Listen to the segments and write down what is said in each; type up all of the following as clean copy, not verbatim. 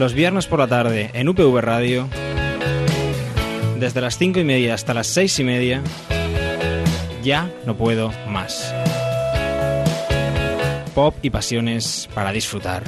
los viernes por la tarde en UPV Radio, desde las 5:30 hasta las 6:30. Ya no puedo más. Pop y pasiones para disfrutar.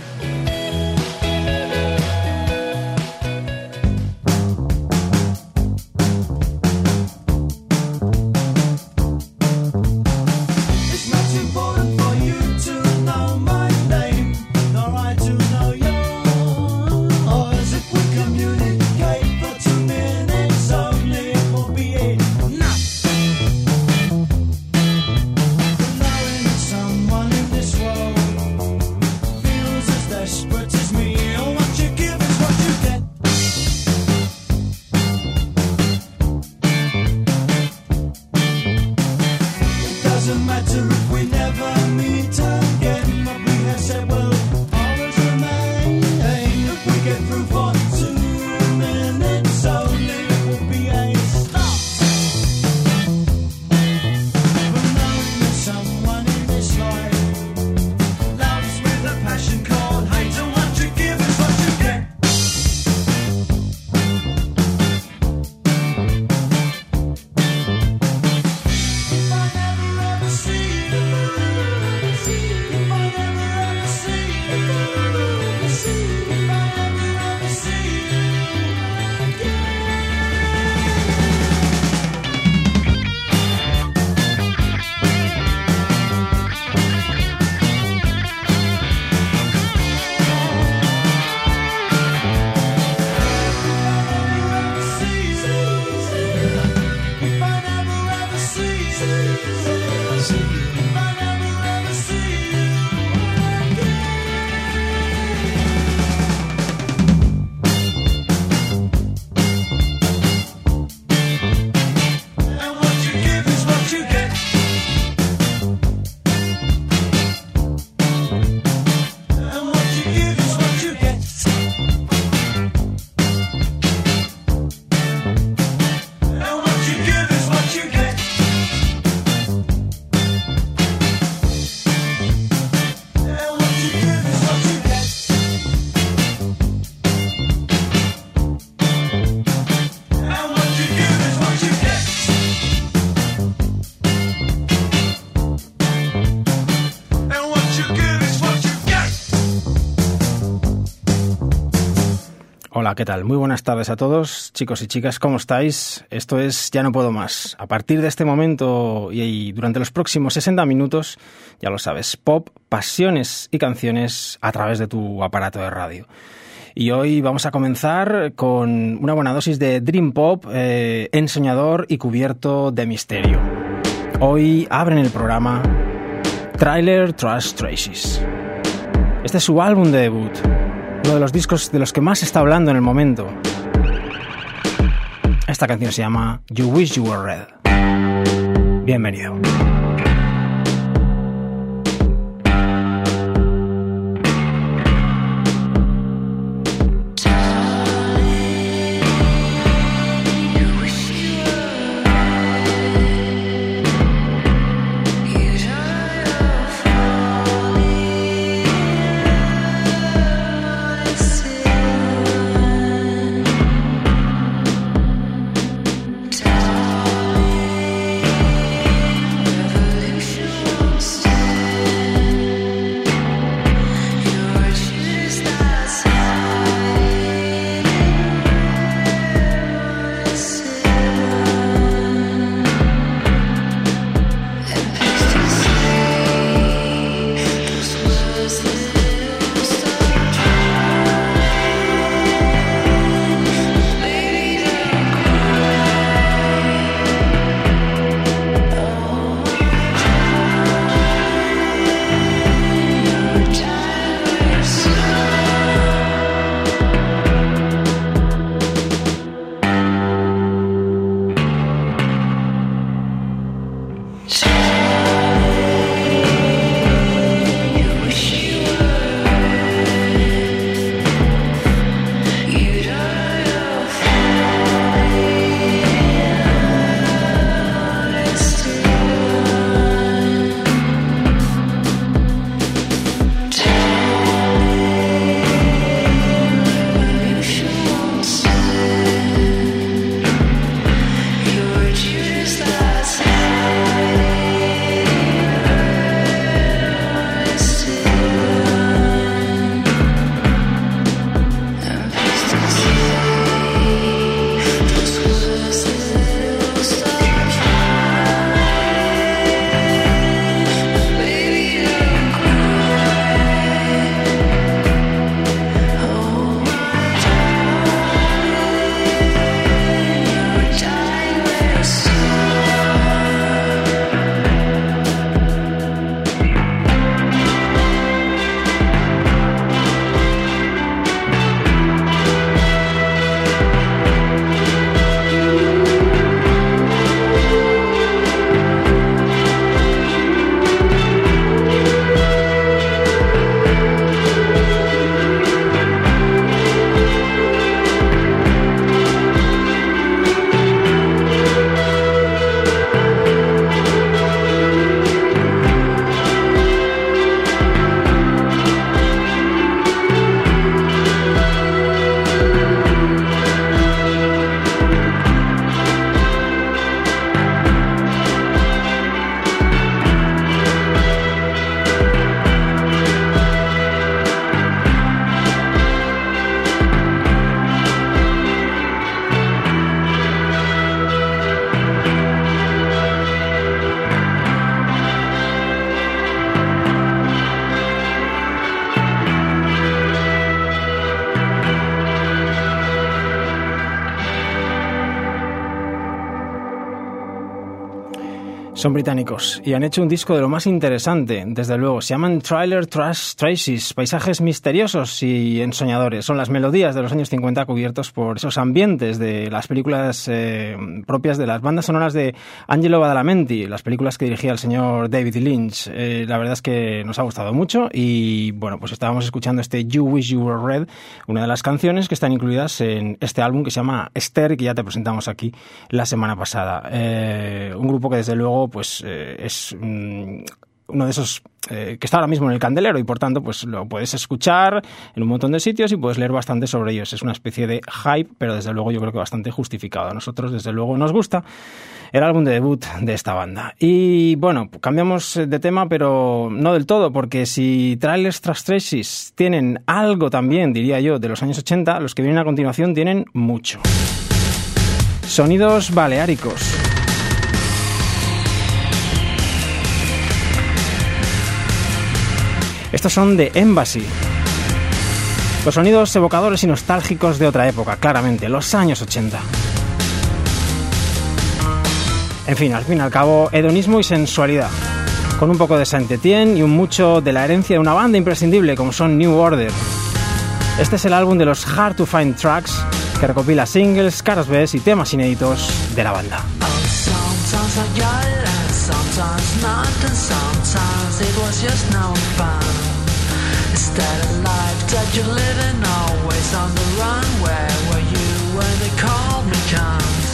Hola, ¿qué tal? Muy buenas tardes a todos, chicos y chicas, ¿cómo estáis? Esto es Ya no puedo más. A partir de este momento y durante los próximos 60 minutos, ya lo sabes, pop, pasiones y canciones a través de tu aparato de radio. Y hoy vamos a comenzar con una buena dosis de Dream Pop, ensoñador y cubierto de misterio. Hoy abren el programa Trailer Trash Traces. Este es su álbum de debut. Uno de los discos de los que más se está hablando en el momento. Esta canción se llama You Wish You Were Red. Bienvenido. Never Son británicos y han hecho un disco de lo más interesante, desde luego. Se llaman Trailer Traces, paisajes misteriosos y ensoñadores. Son las melodías de los años 50 cubiertos por esos ambientes de las películas propias de las bandas sonoras de Angelo Badalamenti, las películas que dirigía el señor David Lynch. La verdad es que nos ha gustado mucho y bueno, pues estábamos escuchando este You Wish You Were Red, una de las canciones que están incluidas en este álbum que se llama Esther, que ya te presentamos aquí la semana pasada. Un grupo que desde luego pues es uno de esos que está ahora mismo en el candelero y por tanto pues lo puedes escuchar en un montón de sitios y puedes leer bastante sobre ellos. Es una especie de hype, pero desde luego yo creo que bastante justificado. A nosotros desde luego nos gusta el álbum de debut de esta banda. Y bueno, cambiamos de tema, pero no del todo, porque si Trailers Traces tienen algo también, diría yo, de los años 80, los que vienen a continuación tienen mucho. Sonidos baleáricos. Estos son de Embassy. Los sonidos evocadores y nostálgicos de otra época, claramente, los años 80. En fin, al cabo, hedonismo y sensualidad. Con un poco de Saint-Étienne y un mucho de la herencia de una banda imprescindible como son New Order. Este es el álbum de los Hard to Find Tracks, que recopila singles, caras B y temas inéditos de la banda. Sometimes not, and sometimes it was just no fun. Instead of life that you're living, always on the run. Where were you when they called me cunt?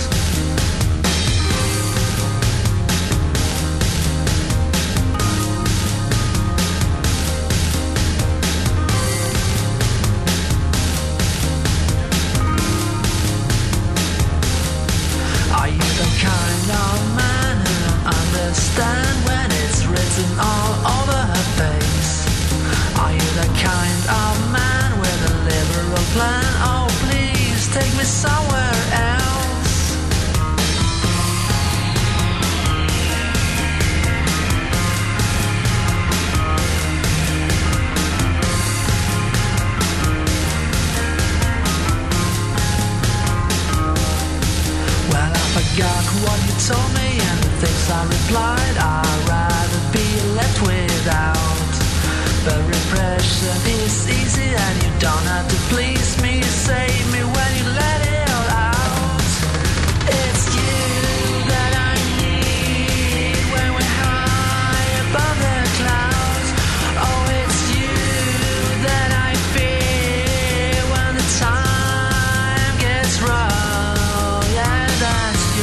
Are you the kind of man who understand when it's written all over her face? Are you the kind of man with a liberal plan? Oh, please take me somewhere else. Well, I forgot what you told me and the things I replied. I'd rather be left without. But repression is easy and you don't have to please me. Save me when you let it all out. It's you that I need when we're high above the clouds. Oh, it's you that I fear when the time gets rough. Yeah, that's you.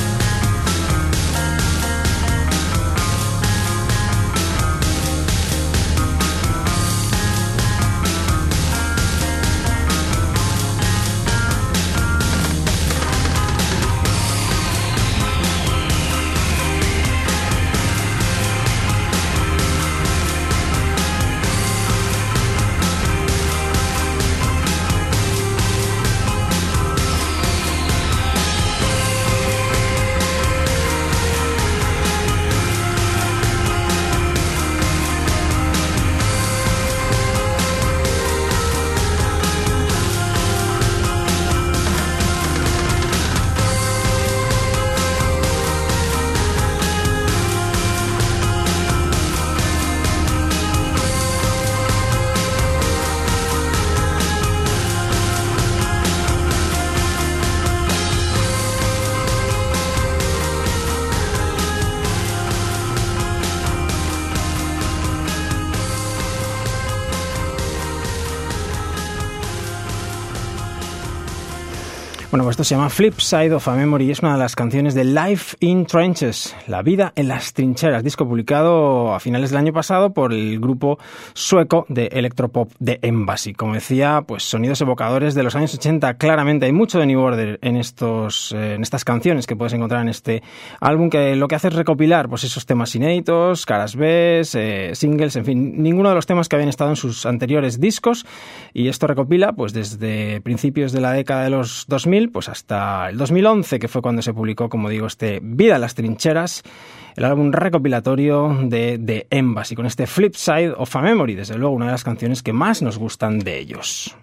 Bueno, pues esto se llama Flip Side of a Memory y es una de las canciones de Life in Trenches, La vida en las trincheras, disco publicado a finales del año pasado por el grupo sueco de electropop de Embassy. Como decía, pues sonidos evocadores de los años 80, claramente hay mucho de New Order en estas canciones que puedes encontrar en este álbum, que lo que hace es recopilar pues esos temas inéditos, caras B, singles, en fin, ninguno de los temas que habían estado en sus anteriores discos, y esto recopila pues desde principios de la década de los 2000 pues hasta el 2011, que fue cuando se publicó, como digo, este Vida en las trincheras, el álbum recopilatorio de Embassy, con este Flip Side of a Memory, desde luego una de las canciones que más nos gustan de ellos.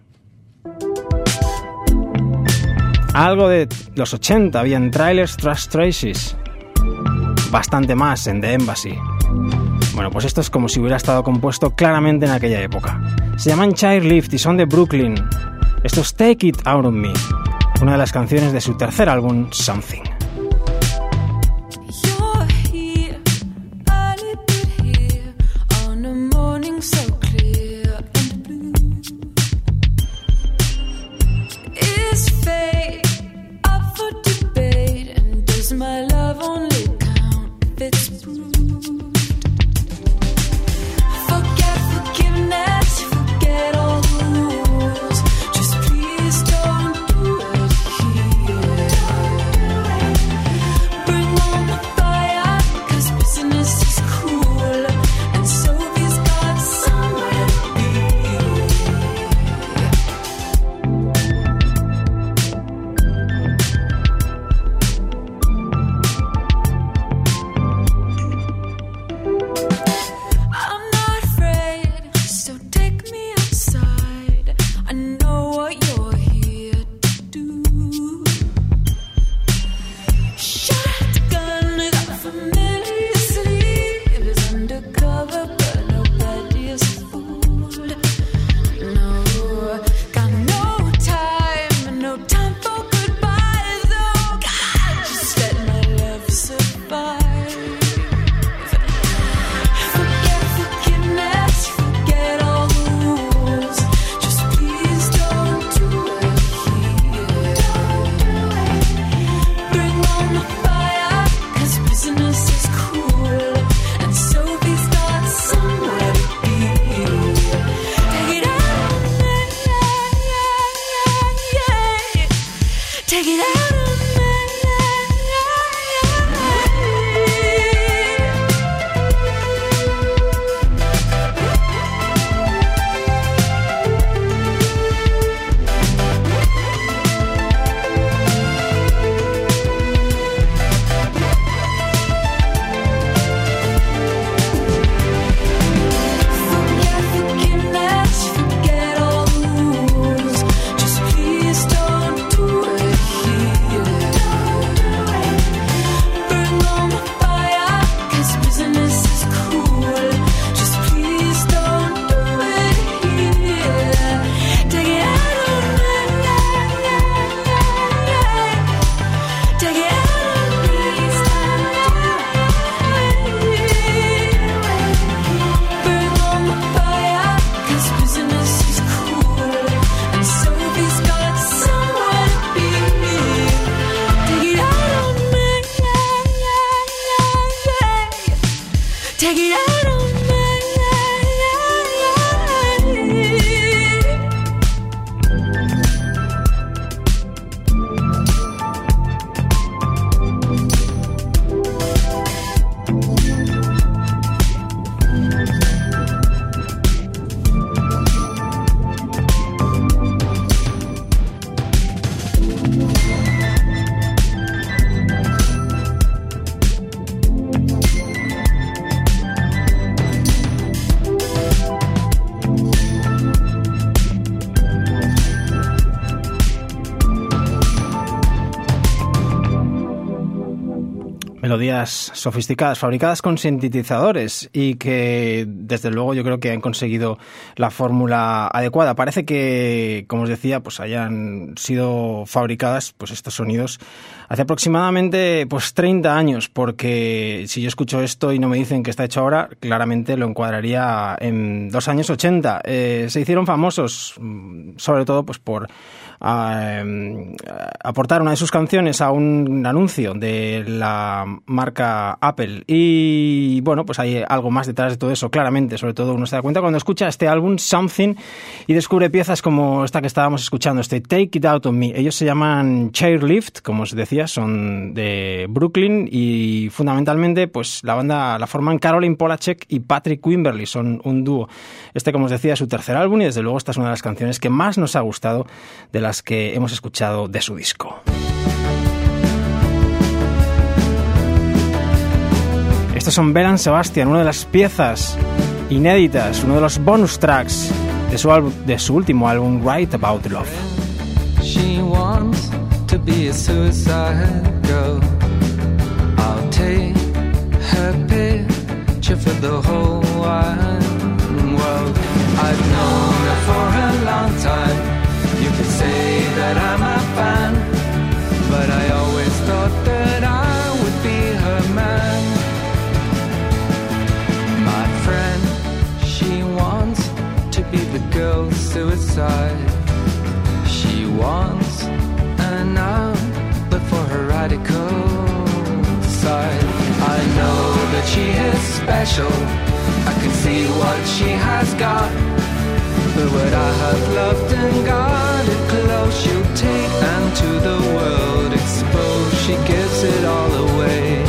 Algo de los 80 había en Trailers Traces. bastante más en The Embassy. Bueno, pues esto es como si hubiera estado compuesto claramente en aquella época. Se llaman Chairlift y son de Brooklyn. Esto es Take It Out of Me, una de las canciones de su tercer álbum, Something. Melodías sofisticadas, fabricadas con sintetizadores y que desde luego yo creo que han conseguido la fórmula adecuada. Parece que, como os decía, pues hayan sido fabricadas pues estos sonidos hace aproximadamente pues 30 años, porque si yo escucho esto y no me dicen que está hecho ahora, claramente lo encuadraría en los años 80. Se hicieron famosos sobre todo pues por aportar una de sus canciones a un anuncio de la marca Apple, y bueno, pues hay algo más detrás de todo eso, claramente. Sobre todo uno se da cuenta cuando escucha este álbum Something y descubre piezas como esta que estábamos escuchando, este Take It Out of Me. Ellos se llaman Chairlift, como os decía, son de Brooklyn y fundamentalmente pues la banda la forman Caroline Polachek y Patrick Wimberly, son un dúo. Este, como os decía, es su tercer álbum y desde luego esta es una de las canciones que más nos ha gustado de las que hemos escuchado de su disco. Estos son Belle and Sebastian, una de las piezas inéditas, uno de los bonus tracks de su último álbum, Right About Love. She wants to be a suicide girl. I'll take picture for the whole wide world. I've known her for a long time. You could say that I'm a fan, but I always thought that I would be her man. My friend, she wants to be the girl's suicide. She wants an outlet for her radical side. I know that she is special, I can see what she has got. But what I have loved and guarded close, she'll take and to the world expose. She gives it all away.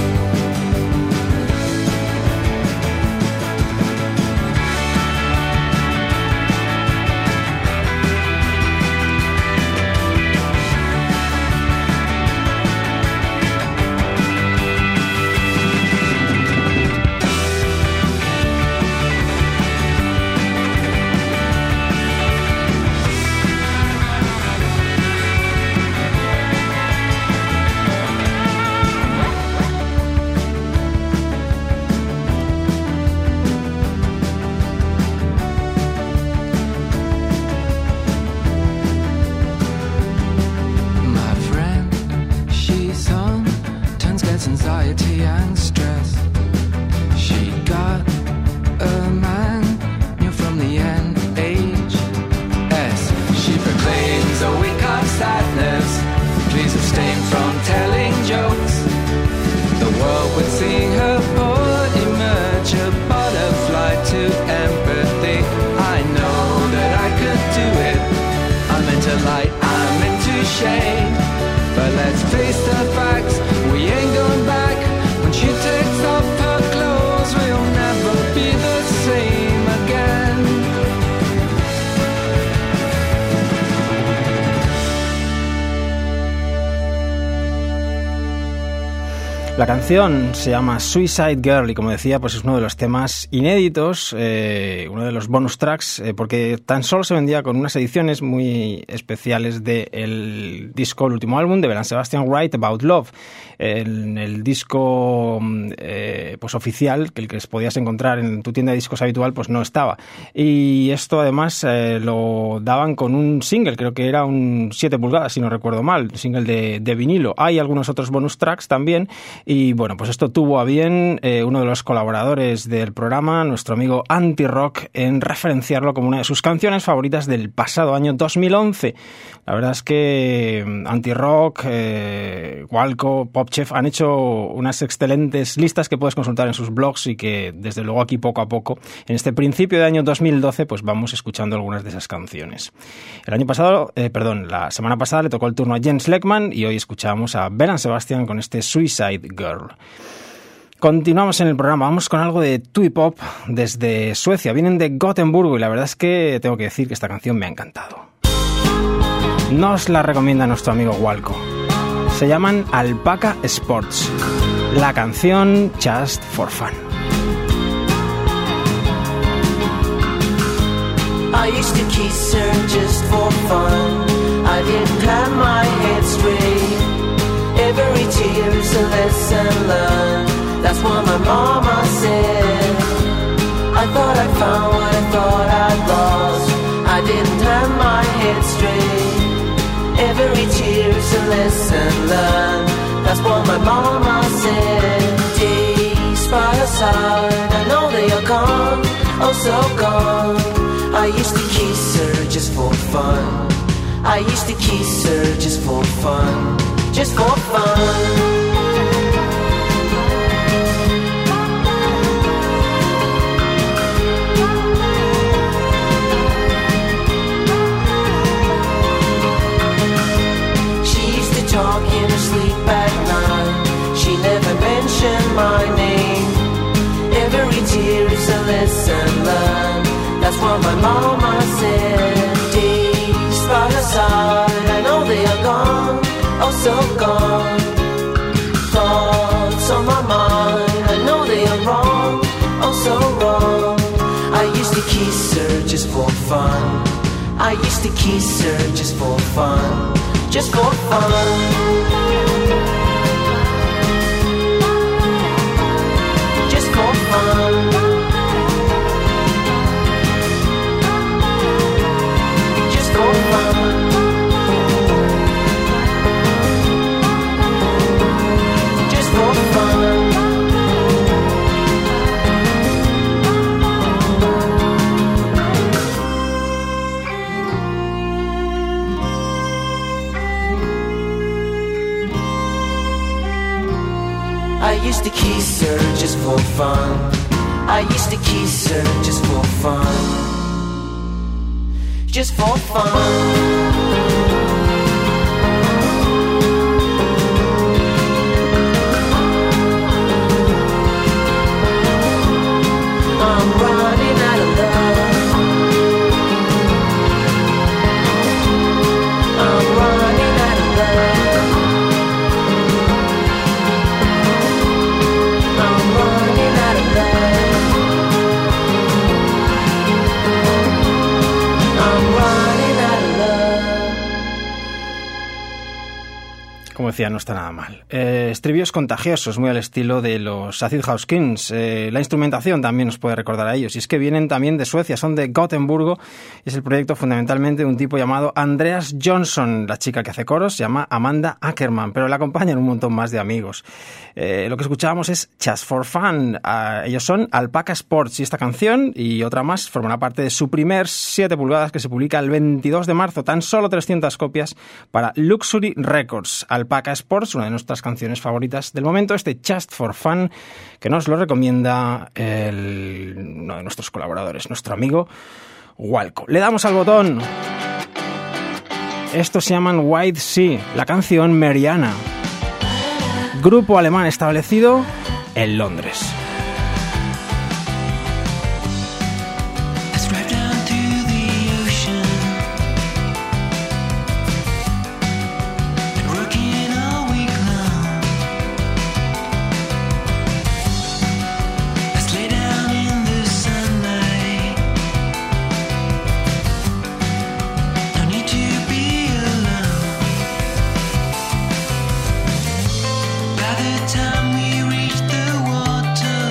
La canción se llama Suicide Girl y, como decía, pues es uno de los temas inéditos, uno de los bonus tracks, porque tan solo se vendía con unas ediciones muy especiales del disco, el último álbum de Belle Sebastian, Write About Love. En el disco pues oficial, que el que podías encontrar en tu tienda de discos habitual, pues no estaba. Y esto además lo daban con un single, creo que era un 7 pulgadas, si no recuerdo mal, un single de vinilo. Hay algunos otros bonus tracks también. Y bueno, pues esto tuvo a bien uno de los colaboradores del programa, nuestro amigo Anti-Rock, en referenciarlo como una de sus canciones favoritas del pasado año 2011. La verdad es que Anti-Rock, Walco, Popchef han hecho unas excelentes listas que puedes consultar en sus blogs y que desde luego aquí poco a poco, en este principio de año 2012, pues vamos escuchando algunas de esas canciones. La semana pasada le tocó el turno a Jens Lekman y hoy escuchamos a Belle Sebastian con este Suicide Girl. Continuamos en el programa, vamos con algo de Twee Pop desde Suecia. Vienen de Gotemburgo y la verdad es que tengo que decir que esta canción me ha encantado. Nos la recomienda nuestro amigo Walco. Se llaman Alpaca Sports. La canción Just for Fun. I used to kiss her just for fun. I didn't have my head straight. Every tear's a lesson learned. That's what my mama said. I thought I found what I thought I'd lost. I didn't have my head straight. Every tear's a lesson learned. That's what my mama said. Days by her side, I know they are gone, oh so gone. I used to kiss her just for fun. I used to kiss her just for fun. Just for fun. Talk in her sleep at night. She never mentioned my name. Every tear is a lesson learned. That's what my mama said. Days by her side, I know they are gone, oh so gone. Thoughts on my mind, I know they are wrong, oh so wrong. I used to kiss her just for fun. I used to kiss her just for fun. Just for fun. Just for fun. used to kiss her just for fun. I used to kiss her just for fun. Just for fun. Como decía, no está nada mal. Estribillos contagiosos, muy al estilo de los Acid House Kings. La instrumentación también nos puede recordar a ellos. Y es que vienen también de Suecia, son de Gotemburgo. Es el proyecto fundamentalmente de un tipo llamado Andreas Johnson. La chica que hace coros se llama Amanda Ackerman, pero le acompañan un montón más de amigos. Lo que escuchábamos es Just for Fun. Ellos son Alpaca Sports y esta canción y otra más forman parte de su primer 7 pulgadas que se publica el 22 de marzo. Tan solo 300 copias para Luxury Records. Alpaca Sports, una de nuestras canciones favoritas del momento, este Just for Fun, que nos lo recomienda uno de nuestros colaboradores, nuestro amigo Walco. Le damos al botón. Estos se llaman White Sea, la canción Meriana. Grupo alemán establecido en Londres. By the time we reach the water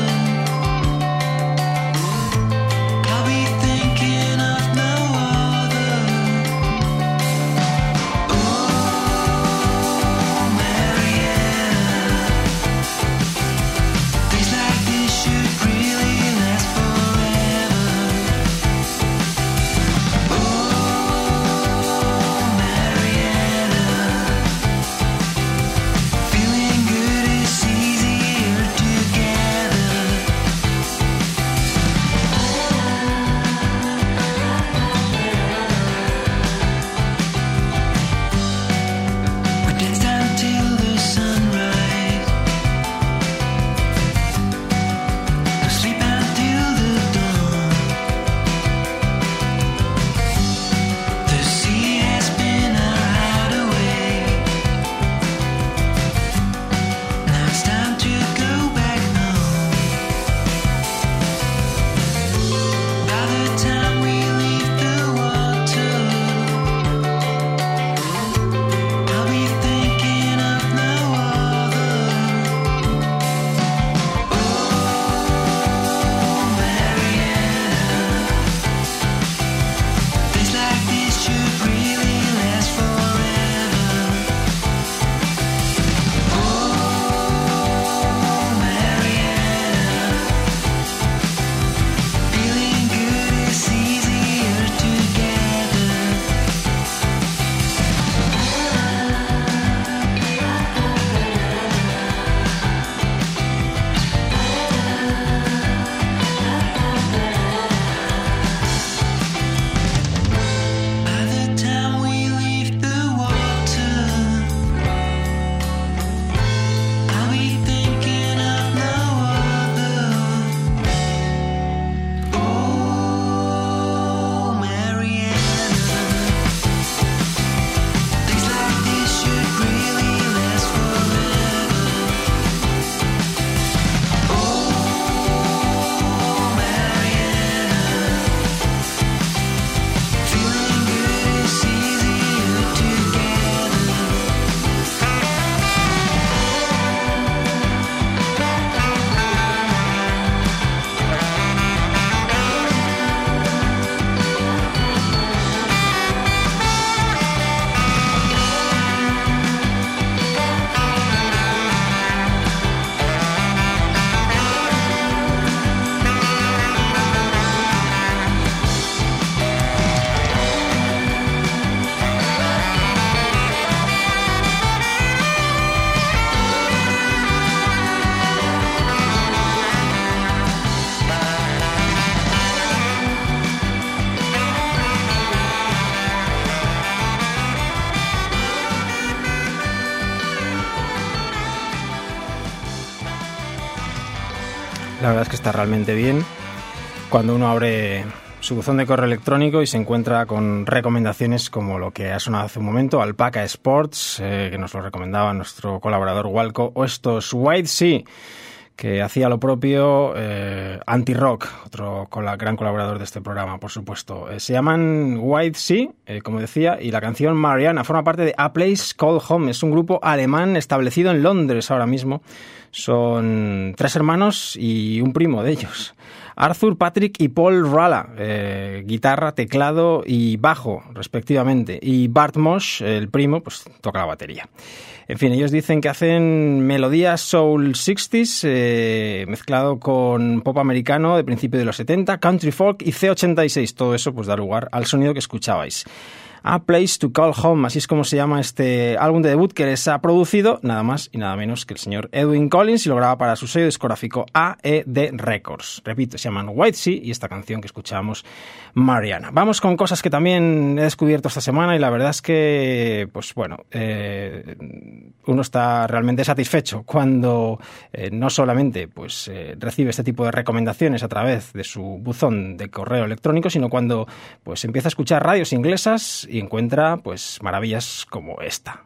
La verdad es que está realmente bien cuando uno abre su buzón de correo electrónico y se encuentra con recomendaciones como lo que ha sonado hace un momento, Alpaca Sports, que nos lo recomendaba nuestro colaborador Walco, o estos White Sea, que hacía lo propio Anti-Rock, otro gran colaborador de este programa, por supuesto. Se llaman White Sea, como decía, y la canción Mariana forma parte de A Place Called Home. Es un grupo alemán establecido en Londres ahora mismo. Son 3 hermanos y un primo de ellos. Arthur, Patrick y Paul Ralla, guitarra, teclado y bajo, respectivamente. Y Bart Mosh, el primo, pues toca la batería. En fin, ellos dicen que hacen melodías soul 60s, mezclado con pop americano de principio de los 70, country folk y C86. Todo eso pues da lugar al sonido que escuchabais. A Place to Call Home, así es como se llama este álbum de debut que les ha producido nada más y nada menos que el señor Edwyn Collins, y lo graba para su sello discográfico AED Records. Repito, se llaman White Sea y esta canción que escuchamos, Mariana. Vamos con cosas que también he descubierto esta semana y la verdad es que, pues bueno, uno está realmente satisfecho cuando no solamente pues recibe este tipo de recomendaciones a través de su buzón de correo electrónico, sino cuando pues empieza a escuchar radios inglesas y encuentra pues maravillas como esta.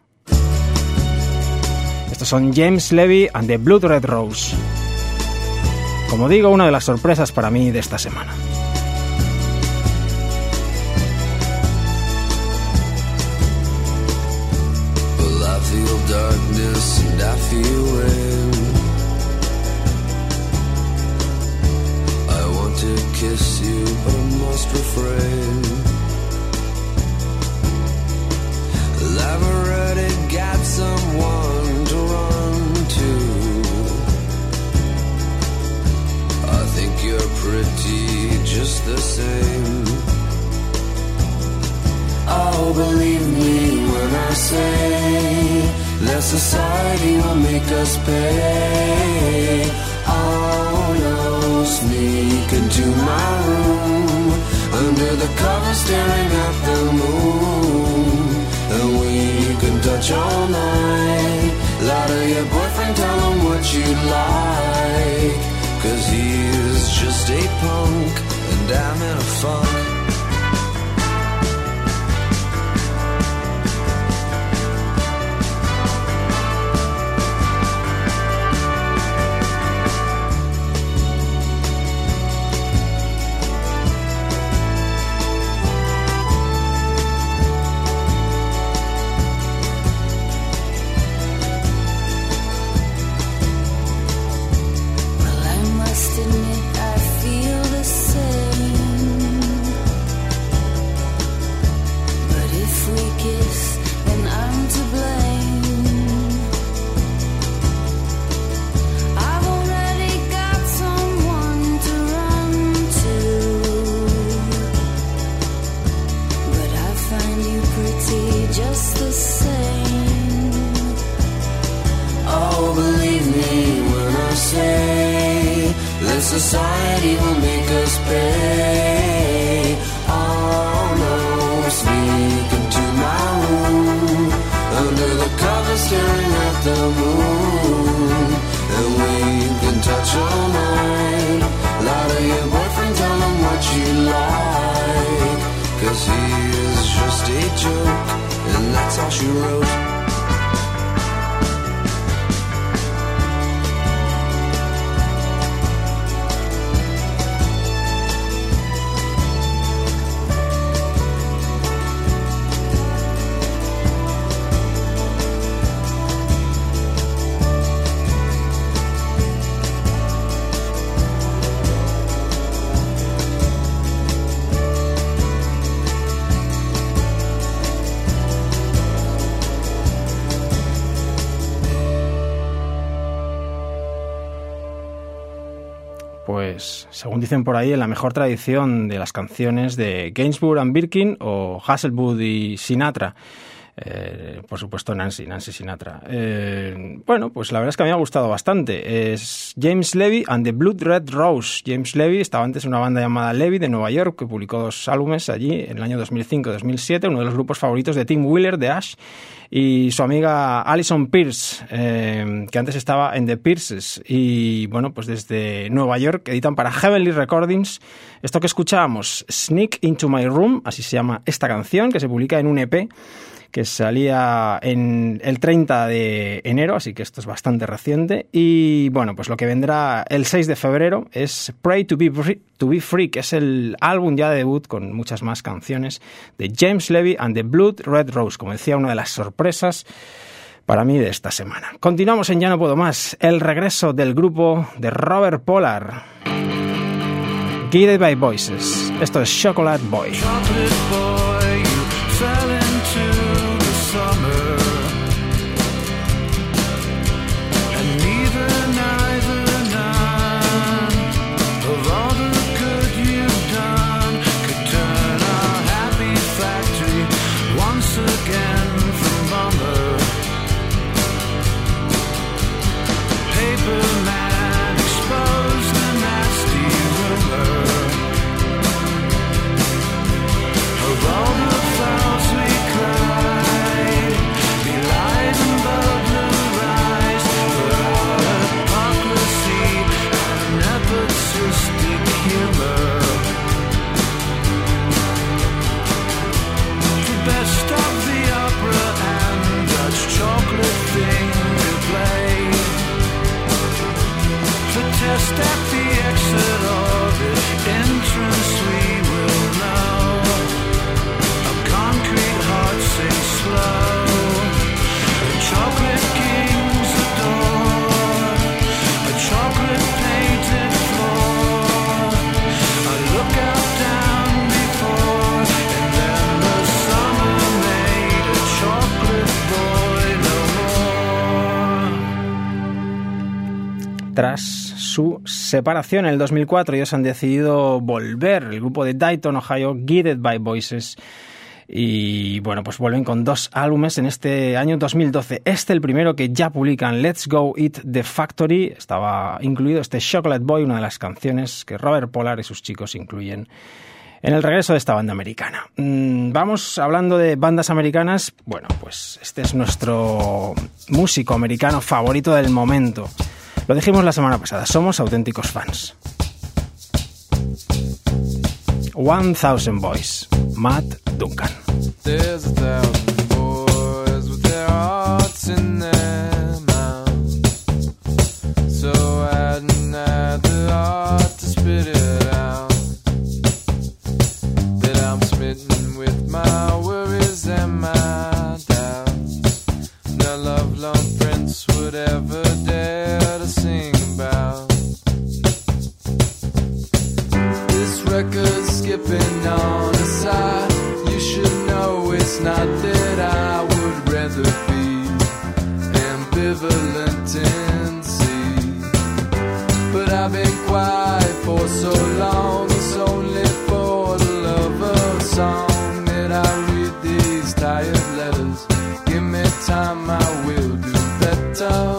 Estos son James Levy and the Blood Red Rose. Como digo, una de las sorpresas para mí de esta semana. Well, I feel darkness and I feel rain. I want to kiss you, but I must refrain. I've already got someone to run to. I think you're pretty just the same. Oh, believe me when I say that society will make us pay. Oh no, sneak into my room under the covers staring at the moon. And we can touch all night. Lie to your boyfriend, tell him what you like. 'Cause he's just a punk and I'm in a funk. Society will make us pay. Oh no, sneak into my room under the covers staring at the moon. And we can touch all night. Lie to your boyfriend, tell him what you like. 'Cause he is just a joke, and that's all she wrote. Pues, según dicen por ahí, en la mejor tradición de las canciones de Gainsbourg and Birkin o Hasselwood y Sinatra. Por supuesto Nancy Sinatra. Bueno, pues la verdad es que a mí me ha gustado bastante. Es James Levy and the Blood Red Rose. James Levy estaba antes en una banda llamada Levy de Nueva York, que publicó 2 álbumes allí en el año 2005-2007, uno de los grupos favoritos de Tim Wheeler, de Ash, y su amiga Alison Pierce, que antes estaba en The Pierces. Y bueno, pues desde Nueva York editan para Heavenly Recordings esto que escuchábamos, Sneak Into My Room, así se llama esta canción, que se publica en un EP que salía en el 30 de enero, así que esto es bastante reciente. Y bueno, pues lo que vendrá el 6 de febrero es Pray to Be Free, que es el álbum ya de debut con muchas más canciones de James Levy and the Blood Red Rose, como decía, una de las sorpresas para mí de esta semana. Continuamos en Ya No Puedo Más, el regreso del grupo de Robert Pollard, Guided by Voices. Esto es Chocolate Boy. Chocolate boy, you fell into the summer, and neither none of all the good you've done could turn our happy factory once again from bummer. Paper man exposed the nasty rumor of all the fouls we cried, belied and burglarized for our hypocrisy and nepotistic humor. The best of the opera and Dutch chocolate thing to play, the test at the exit or the entrance we will know. A concrete heart sings slow, the chocolate kings adore, a chocolate painted floor. I look out down before, and then the summer made a chocolate boy no more. Tras su separación en el 2004, ellos han decidido volver, el grupo de Dayton, Ohio, Guided by Voices, y bueno, pues vuelven con 2 álbumes en este año 2012. El primero que ya publican, Let's Go Eat the Factory, estaba incluido este Chocolate Boy, una de las canciones que Robert Pollard y sus chicos incluyen en el regreso de esta banda americana. Vamos hablando de bandas americanas. Bueno, pues este es nuestro músico americano favorito del momento. Lo dijimos la semana pasada, somos auténticos fans. 1000 Boys, Matt Duncan. There's 1,000 boys with their hearts in their mouths, so I hadn't had the heart to spit it out. That I'm smitten with my worries and my doubts. No love-lone prince would ever dare to sing about. This record's skipping on a side. You should know it's not that I would rather be ambivalent and see. But I've been quiet for so long. It's only for the love of song that I read these tired letters. Give me time, I will do better.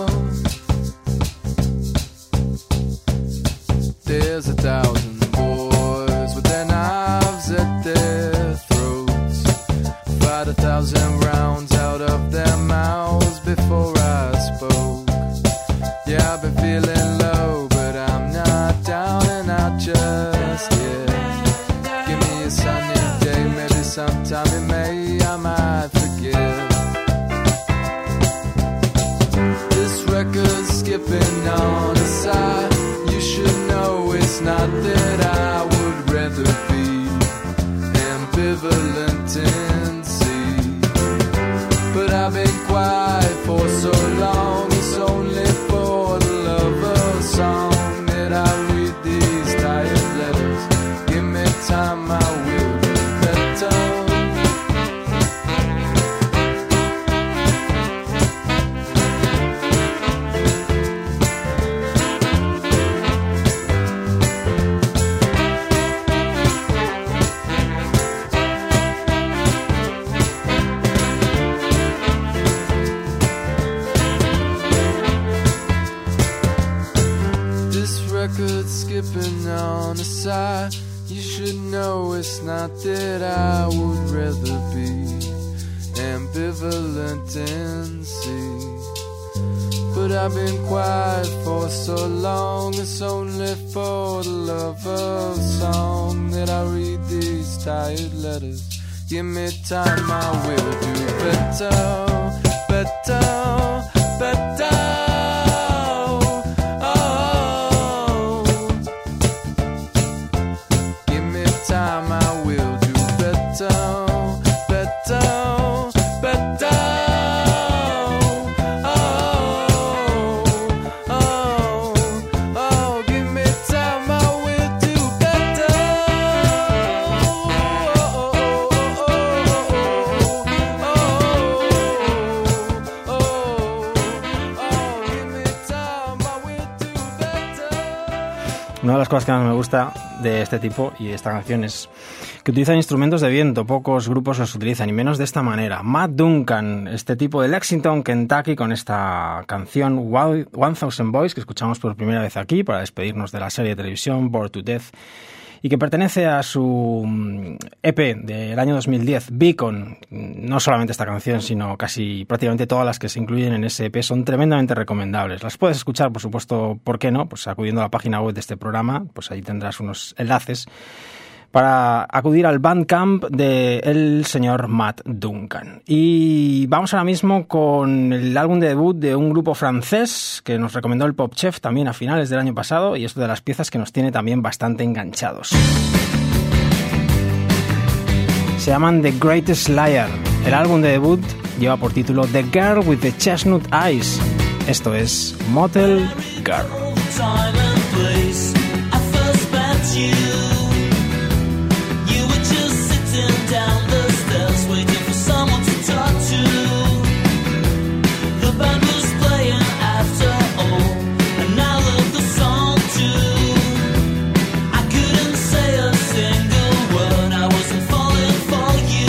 There's 1,000 boys with their knives at their throats. Fired 1,000 rounds out of their mouths before I spoke. Yeah, I've been feeling low, but I'm not down and out just yet. Give me a sunny day, maybe sometime in May I might forget. This record's skipping on a side. You should know it's not that I would rather be ambivalent and see. But I've been quiet for so long. It's only for the love of song that I read these tired letters. Give me time, I will do better. Instead I would rather be ambivalent and see. But I've been quiet for so long, it's only for the love of song that I read these tired letters. Give me time, I will do better, better, better. Oh, give me time, I will do better, better, better. Una de las cosas que más me gusta de este tipo y de esta canción es que utilizan instrumentos de viento. Pocos grupos los utilizan, y menos de esta manera. Matt Duncan, este tipo de Lexington, Kentucky, con esta canción 1000 Boys, que escuchamos por primera vez aquí para despedirnos de la serie de televisión Bored to Death, y que pertenece a su EP del año 2010, Beacon. No solamente esta canción, sino casi prácticamente todas las que se incluyen en ese EP son tremendamente recomendables. Las puedes escuchar, por supuesto, ¿por qué no? Pues acudiendo a la página web de este programa, pues ahí tendrás unos enlaces para acudir al Bandcamp del señor Matt Duncan. Y vamos ahora mismo con el álbum de debut de un grupo francés que nos recomendó el Pop Chef también a finales del año pasado, y es de las piezas que nos tiene también bastante enganchados. Se llaman The Greatest Liar. El álbum de debut lleva por título The Girl with the Chestnut Eyes. Esto es Motel Girl. Down the stairs, waiting for someone to talk to. The band was playing after all, and I loved the song too. I couldn't say a single word, I wasn't falling for you.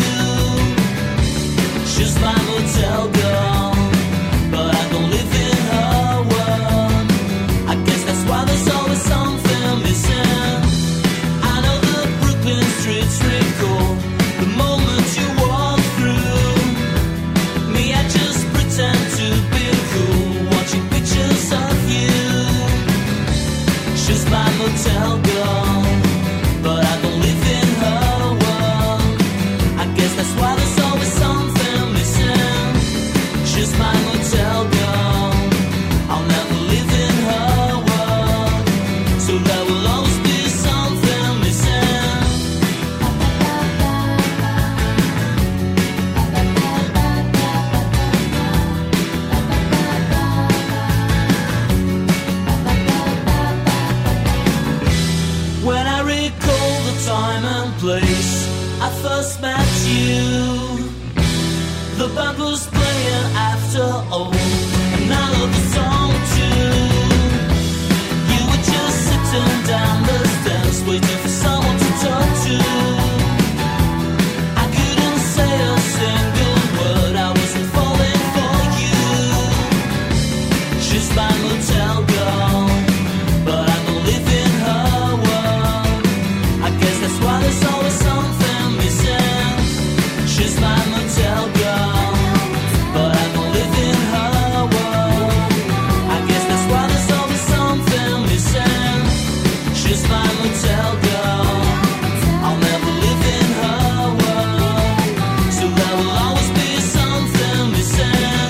She's my motel girl, but I don't live in her world. I guess that's why there's always something missing. I know the Brooklyn streets recall the moment you walk through me. I just pretend to be cool, watching pictures of you. She's my motel girl, but I don't live in her world. I guess that's why there's always something missing. She's my motel girl, I'll never live in her world, so there will always be something missing. When I recall the time and place I first met you, the band was playing after all, and I love the song too. You were just sitting down the stairs, waiting for someone to talk to. I couldn't say a single word, I wasn't falling for you. She's my motel girl, but I don't live in her world. I guess that's why there's always something missing. She's my motel girl, but I don't live in her world. I guess that's why there's always something missing. She's my motel girl, I'll never live in her world, so there will always be something missing.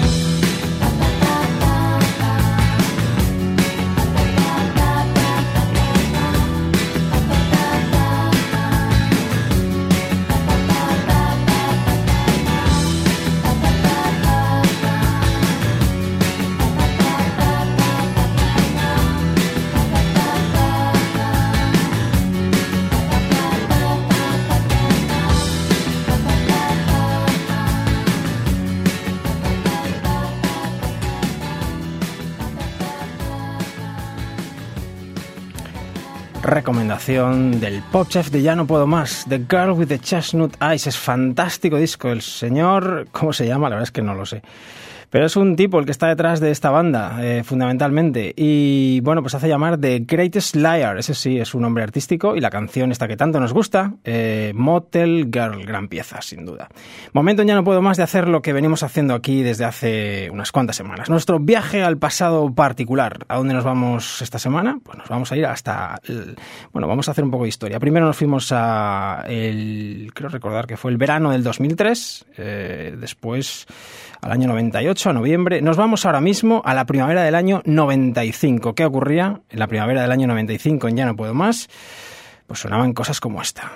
Recomendación del Pop Chef de Ya No Puedo Más, The Girl with the Chestnut Eyes. Es fantástico disco. El señor, ¿cómo se llama? La verdad es que no lo sé. Pero es un tipo el que está detrás de esta banda, fundamentalmente. Y bueno, pues hace llamar The Greatest Liar. Ese sí es un nombre artístico. Y la canción esta que tanto nos gusta, Motel Girl, gran pieza, sin duda. Momento ya no puedo más de hacer lo que venimos haciendo aquí desde hace unas cuantas semanas. Nuestro viaje al pasado particular. ¿A dónde nos vamos esta semana? Pues nos vamos a ir hasta... Bueno, vamos a hacer un poco de historia. Primero nos fuimos creo recordar que fue el verano del 2003. Después... al año 98, a noviembre. Nos vamos ahora mismo a la primavera del año 95. ¿Qué ocurría en la primavera del año 95 en Ya no puedo más? Pues sonaban cosas como esta.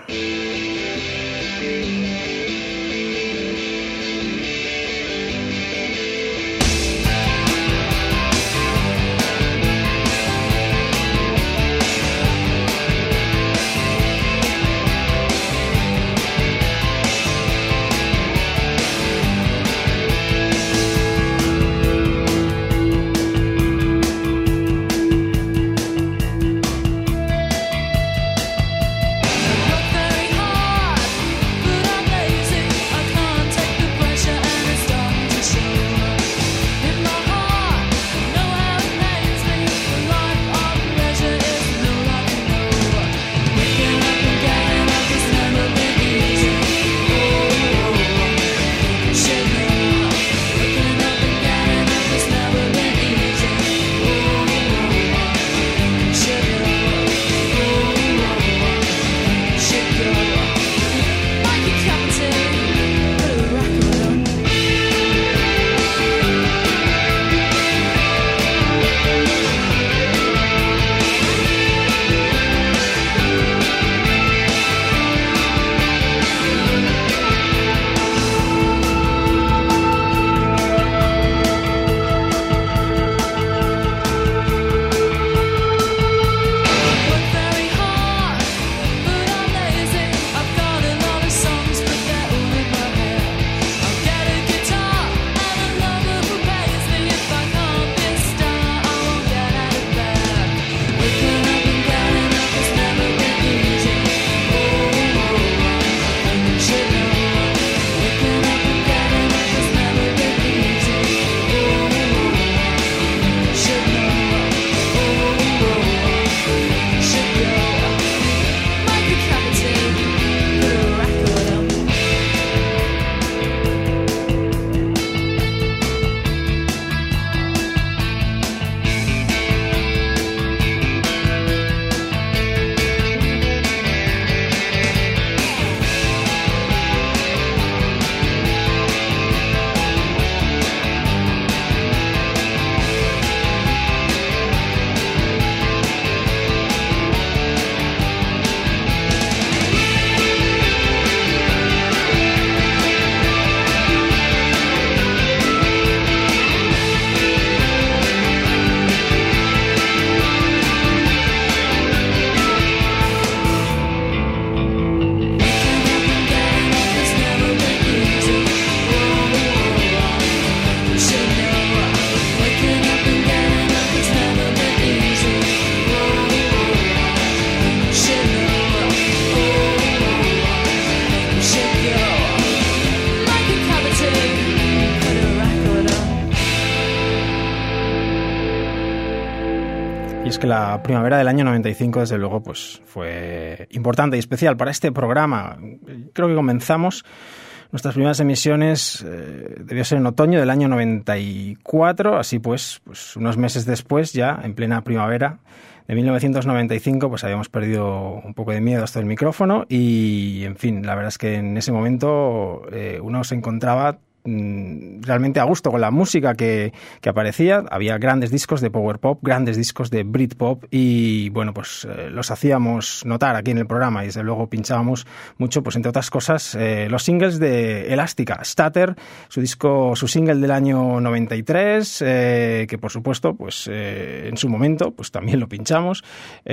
Que la primavera del año 95, desde luego, pues fue importante y especial para este programa. Creo que comenzamos nuestras primeras emisiones, debió ser en otoño del año 94, así pues unos meses después, ya en plena primavera de 1995, pues habíamos perdido un poco de miedo hasta el micrófono y, en fin, la verdad es que en ese momento uno se encontraba realmente a gusto con la música que aparecía. Había grandes discos de power pop, grandes discos de Britpop y bueno, pues los hacíamos notar aquí en el programa y desde luego pinchábamos mucho, pues entre otras cosas, los singles de Elástica, Stutter, su single del año 93, que por supuesto, pues en su momento, pues también lo pinchamos,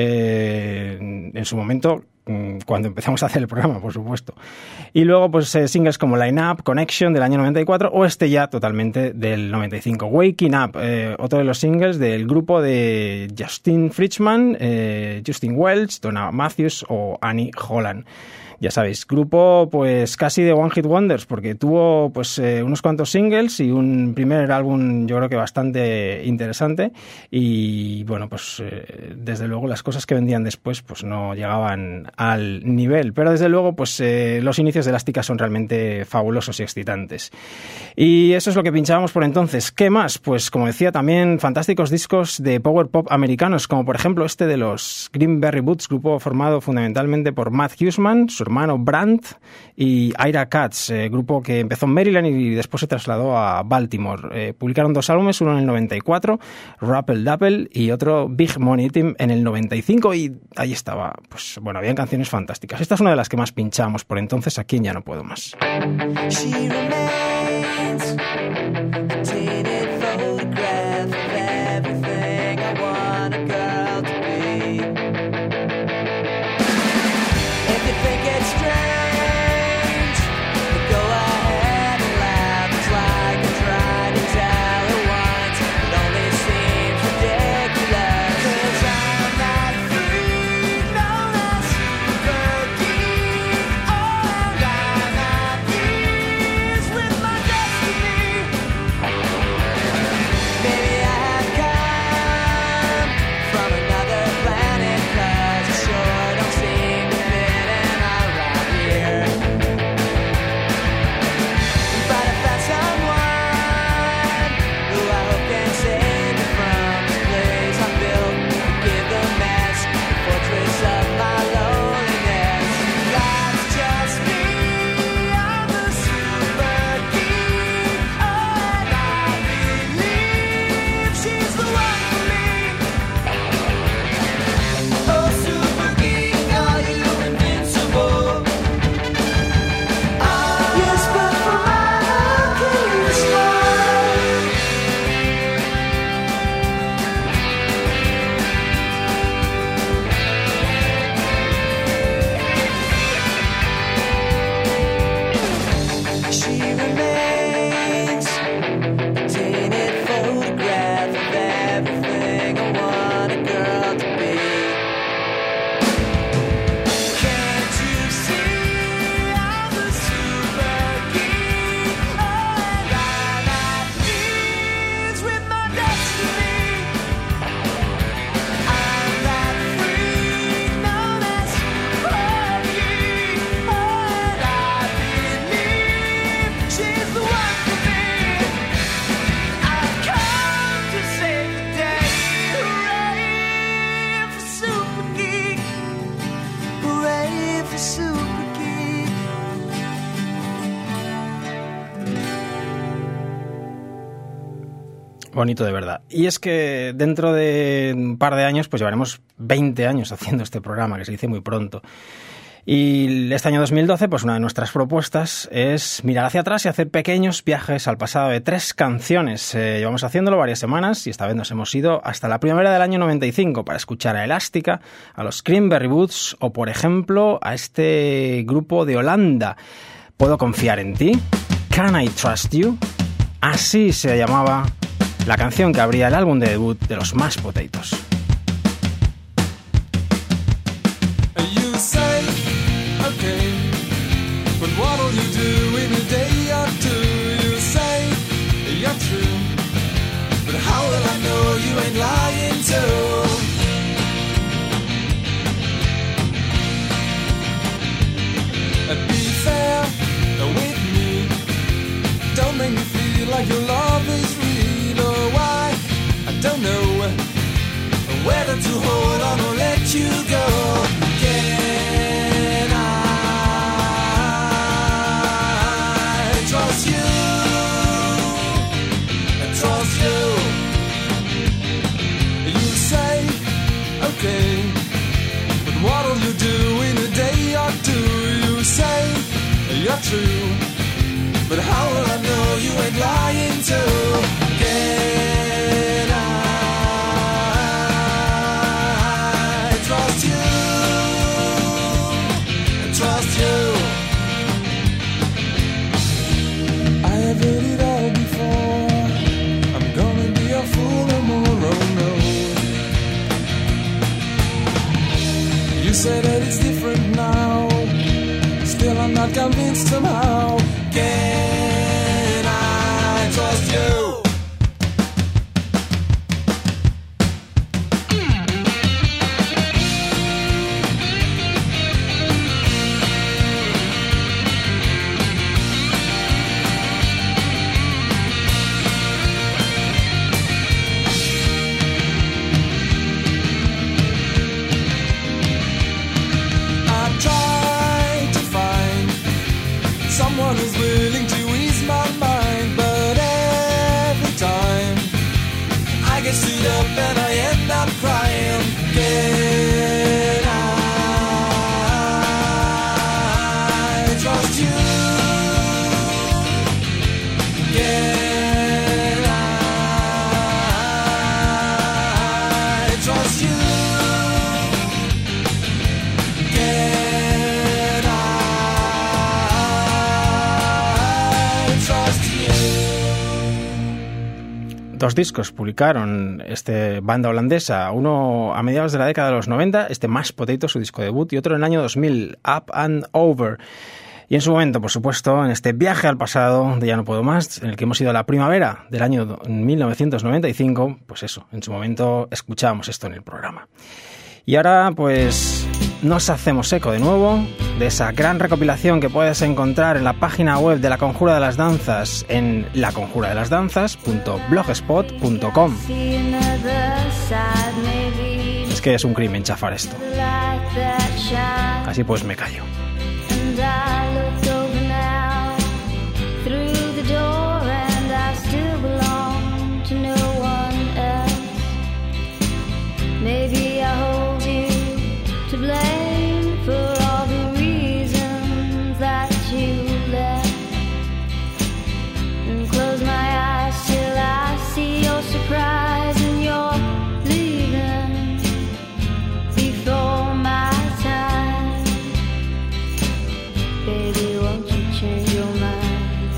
en su momento, cuando empezamos a hacer el programa, por supuesto. Y luego, pues singles como Line Up, Connection del año 94 o este ya totalmente del 95. Waking Up, otro de los singles del grupo de Justin Friedman, Justin Welch, Donna Matthews o Annie Holland. Ya sabéis, grupo pues casi de One Hit Wonders, porque tuvo pues unos cuantos singles y un primer álbum yo creo que bastante interesante, y bueno, pues desde luego las cosas que vendían después pues no llegaban al nivel, pero desde luego pues los inicios de Elástica son realmente fabulosos y excitantes. Y eso es lo que pinchábamos por entonces. ¿Qué más? Pues como decía, también fantásticos discos de power pop americanos, como por ejemplo este de los Greenberry Boots, grupo formado fundamentalmente por Matt Huseman, su hermano Brant y Ira Katz, grupo que empezó en Maryland y después se trasladó a Baltimore. Publicaron 2 álbumes, uno en el 94, Rappel Dapple, y otro Big Money Team en el 95, y ahí estaba, pues bueno, habían canciones fantásticas. Esta es una de las que más pinchamos por entonces aquí en Ya No Puedo Más. She remains a tainted photograph of everything I want a girl to be. If you think it's strange, go ahead and laugh. It's like I tried to tell her once, it only seems ridiculous. 'Cause I'm not free, known as super geek. Oh, and I'm at peace with my destiny. Maybe I have come from another planet, 'cause I sure don't seem to fit in around here. But I found someone who I hope can save me from this place I built. Give the mess the fortress of my loneliness. That's just me, I'm the super geek. Oh, and I believe she's the one for me. Oh, super geek, are you invincible? Yes, but for my Achilles smile. She remains a tainted photograph of everything I want a girl to be. Can't you see I'm the super geek? Oh, and I'm at peace with my destiny. I'm that freak known as super geek. Oh, and I believe she's the one for me. I've come to save the day. Hooray for super geek. Hooray for super geek. Bonito de verdad. Y es que dentro de un par de años pues llevaremos 20 años haciendo este programa, que se dice muy pronto. Y este año 2012, pues una de nuestras propuestas es mirar hacia atrás y hacer pequeños viajes al pasado de 3 canciones. Llevamos haciéndolo varias semanas y esta vez nos hemos ido hasta la primavera del año 95 para escuchar a Elástica, a los Greenberry Boots o, por ejemplo, a este grupo de Holanda, ¿Puedo confiar en ti? Can I Trust You? Así se llamaba la canción que abría el álbum de debut de los Mashed Potatoes. You say, okay, but what'll you do in a day or two? You say, you're true, but how will I know you ain't lying too? Be fair with me, don't make me feel like your love is real. Or why, I don't know whether to hold on or let you go. Can I trust you? Trust you. You say, okay, but what'll you do in a day or two? You say, you're true, but how will I know you ain't lying too? Can I trust you? Trust you. I have heard it all before. I'm gonna be a fool no more, oh no. You say that it's different now. somehow. Can I trust you? Someone who's willing to ease my mind, but every time I get stood up and I end up crying. Can I trust you? Can I trust you? Dos discos publicaron banda holandesa, uno a mediados de la década de los 90, Mashed Potato, su disco debut, y otro en el año 2000, Up and Over. Y en su momento, por supuesto, en este viaje al pasado de Ya no puedo más, en el que hemos ido a la primavera del año 1995, pues eso, en su momento escuchábamos esto en el programa. Y ahora, pues, nos hacemos eco de nuevo de esa gran recopilación que puedes encontrar en la página web de La Conjura de las Danzas en laconjuradelasdanzas.blogspot.com. Es que es un crimen chafar esto. Así pues me callo. Maybe I hold you to blame for all the reasons that you left, and close my eyes till I see your surprise and you're leaving before my time. Baby, won't you change your mind?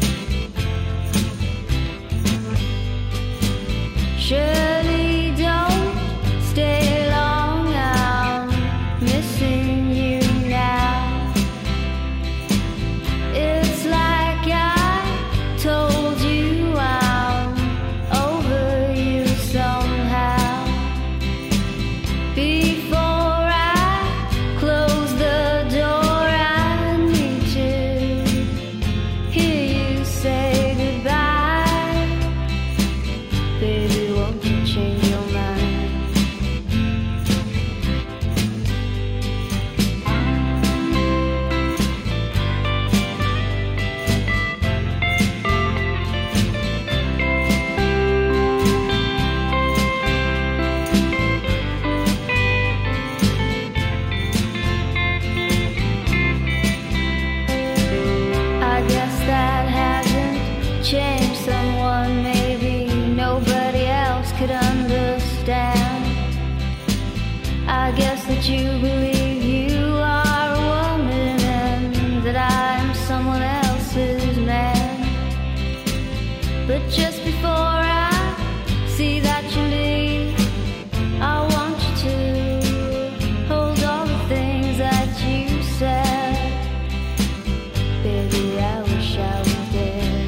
Surely don't stay long, I'm missing you now. It's like I told you I'm over you somehow. Before I close the door, I need to hear you say goodbye. Baby, won't you change your mind? I guess that hasn't changed someone. Maybe nobody else could understand. I guess that you believe you are a woman and that I'm someone else's man. But just before I see that you leave, I want you to hold all the things that you said. Baby, I wish I was there.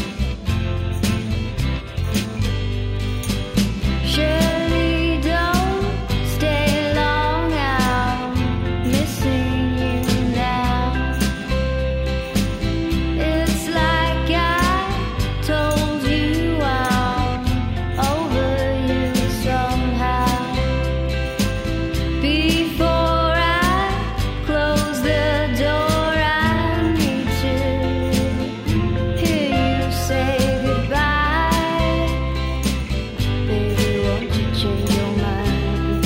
Surely don't stay long, I'm missing you now. It's like I told you I'm over you somehow. Before I close the door, I need to hear you say goodbye. Baby, won't you change your mind?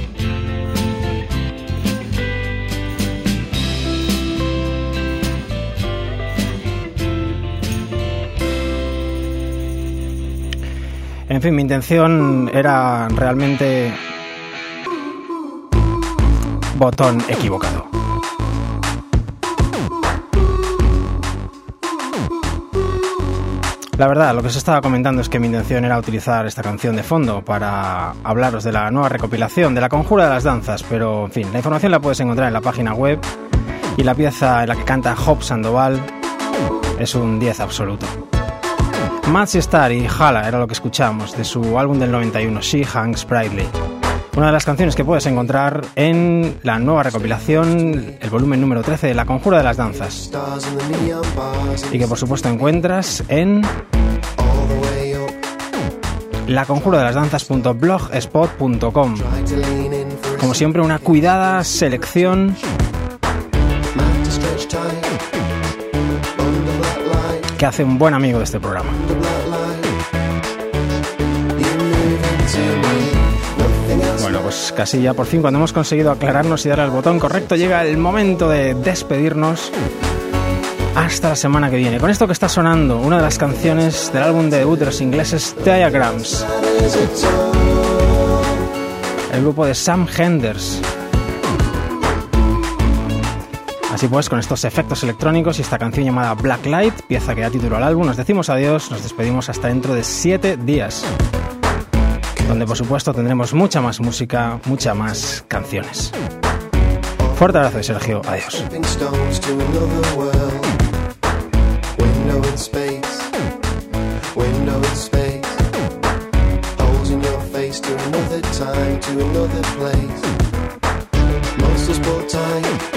En fin, mi intención era realmente botón equivocado. La verdad, lo que os estaba comentando es que mi intención era utilizar esta canción de fondo para hablaros de la nueva recopilación de La Conjura de las Danzas, pero en fin, la información la puedes encontrar en la página web y la pieza en la que canta Job Sandoval es un 10 absoluto. Mazzy Star y Hala era lo que escuchamos de su álbum del 91, She Hangs Brightly. Una de las canciones que puedes encontrar en la nueva recopilación, el volumen número 13 de La Conjura de las Danzas. Y que por supuesto encuentras en laconjuradelasdanzas.blogspot.com. Como siempre, una cuidada selección que hace un buen amigo de este programa. Bueno, pues casi ya por fin, cuando hemos conseguido aclararnos y dar al botón correcto, llega el momento de despedirnos hasta la semana que viene. Con esto que está sonando, una de las canciones del álbum de debut de los ingleses Diagrams, el grupo de Sam Henders. Así pues, con estos efectos electrónicos y esta canción llamada Black Light, pieza que da título al álbum, nos decimos adiós, nos despedimos hasta dentro de 7 días, donde por supuesto tendremos mucha más música, muchas más canciones. Fuerte abrazo de Sergio, adiós. Time to another place. Monsters bought time.